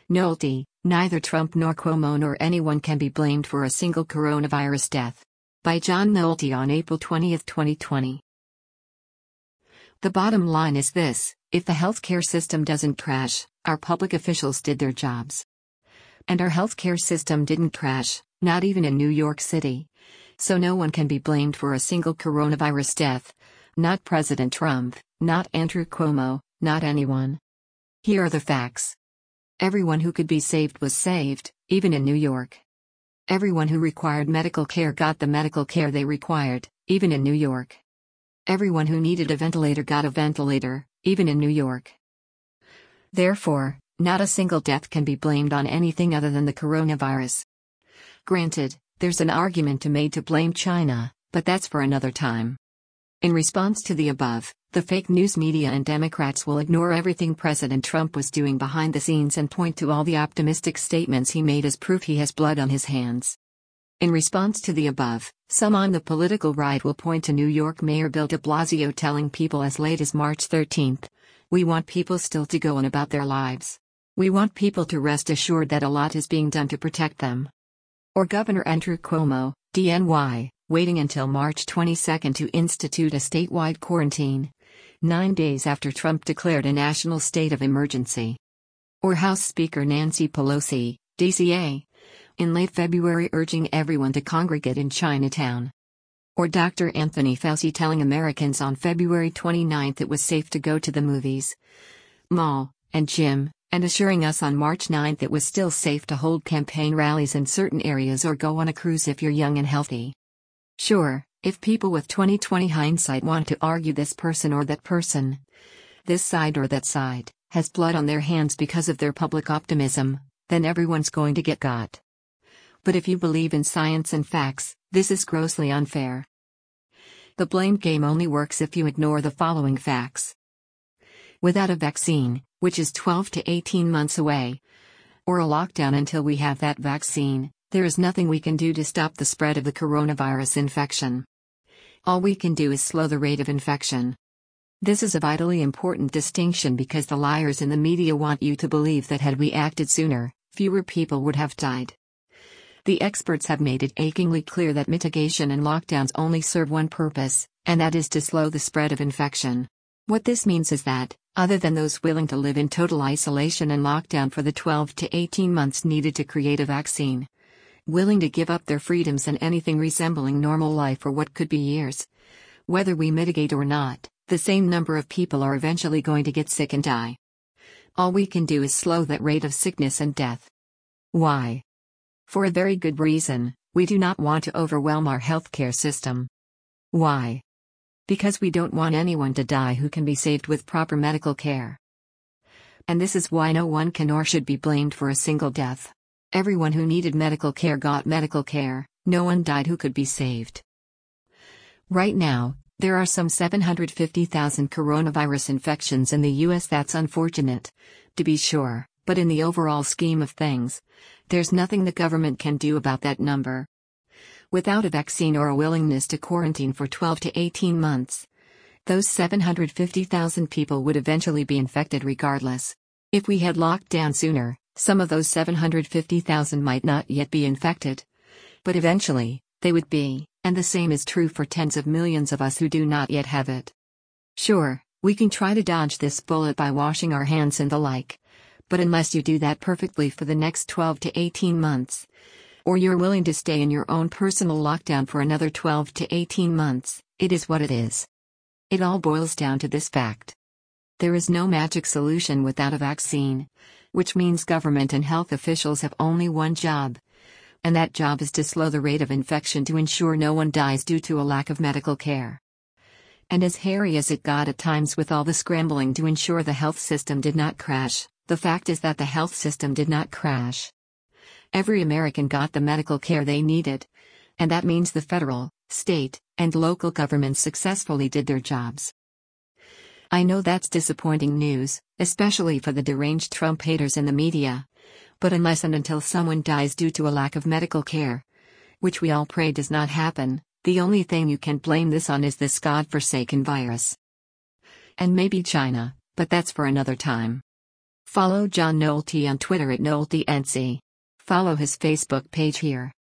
Nolte, neither Trump nor Cuomo nor anyone can be blamed for a single coronavirus death. By John Nolte on April 20, 2020. The bottom line is this: if the healthcare system doesn't crash, our public officials did their jobs. And our healthcare system didn't crash, not even in New York City. So no one can be blamed for a single coronavirus death. Not President Trump, not Andrew Cuomo, not anyone. Here are the facts. Everyone who could be saved was saved, even in New York. Everyone who required medical care got the medical care they required, even in New York. Everyone who needed a ventilator got a ventilator, even in New York. Therefore, not a single death can be blamed on anything other than the coronavirus. Granted, there's an argument to made to blame China, but that's for another time. In response to the above, the fake news media and Democrats will ignore everything President Trump was doing behind the scenes and point to all the optimistic statements he made as proof he has blood on his hands. In response to the above, some on the political right will point to New York Mayor Bill de Blasio telling people as late as March 13, "We want people still to go on about their lives. We want people to rest assured that a lot is being done to protect them." Or Governor Andrew Cuomo, DNY, waiting until March 22 to institute a statewide quarantine, 9 days after Trump declared a national state of emergency. Or House Speaker Nancy Pelosi, DCA, in late February urging everyone to congregate in Chinatown. Or Dr. Anthony Fauci telling Americans on February 29 it was safe to go to the movies, mall, and gym, and assuring us on March 9 it was still safe to hold campaign rallies in certain areas or go on a cruise if you're young and healthy. Sure, if people with 20/20 hindsight want to argue this person or that person, this side or that side, has blood on their hands because of their public optimism, then everyone's going to get got. But if you believe in science and facts, this is grossly unfair. The blame game only works if you ignore the following facts. Without a vaccine, which is 12 to 18 months away, or a lockdown until we have that vaccine, there is nothing we can do to stop the spread of the coronavirus infection. All we can do is slow the rate of infection. This is a vitally important distinction because the liars in the media want you to believe that had we acted sooner, fewer people would have died. The experts have made it achingly clear that mitigation and lockdowns only serve one purpose, and that is to slow the spread of infection. What this means is that, other than those willing to live in total isolation and lockdown for the 12 to 18 months needed to create a vaccine, willing to give up their freedoms and anything resembling normal life for what could be years, whether we mitigate or not, the same number of people are eventually going to get sick and die. All we can do is slow that rate of sickness and death. Why? For a very good reason: we do not want to overwhelm our healthcare system. Why? Because we don't want anyone to die who can be saved with proper medical care. And this is why no one can or should be blamed for a single death. Everyone who needed medical care got medical care, no one died who could be saved. Right now, there are some 750,000 coronavirus infections in the US. That's unfortunate, to be sure, but in the overall scheme of things, there's nothing the government can do about that number. Without a vaccine or a willingness to quarantine for 12 to 18 months, those 750,000 people would eventually be infected regardless. If we had locked down sooner, some of those 750,000 might not yet be infected. But eventually, they would be, and the same is true for tens of millions of us who do not yet have it. Sure, we can try to dodge this bullet by washing our hands and the like. But unless you do that perfectly for the next 12 to 18 months, or you're willing to stay in your own personal lockdown for another 12 to 18 months, it is what it is. It all boils down to this fact. There is no magic solution without a vaccine, which means government and health officials have only one job. And that job is to slow the rate of infection to ensure no one dies due to a lack of medical care. And as hairy as it got at times with all the scrambling to ensure the health system did not crash, the fact is that the health system did not crash. Every American got the medical care they needed. And that means the federal, state, and local governments successfully did their jobs. I know that's disappointing news, especially for the deranged Trump haters in the media. But unless and until someone dies due to a lack of medical care, which we all pray does not happen, the only thing you can blame this on is this godforsaken virus. And maybe China, but that's for another time. Follow John Nolte on Twitter at NolteNC. Follow his Facebook page here.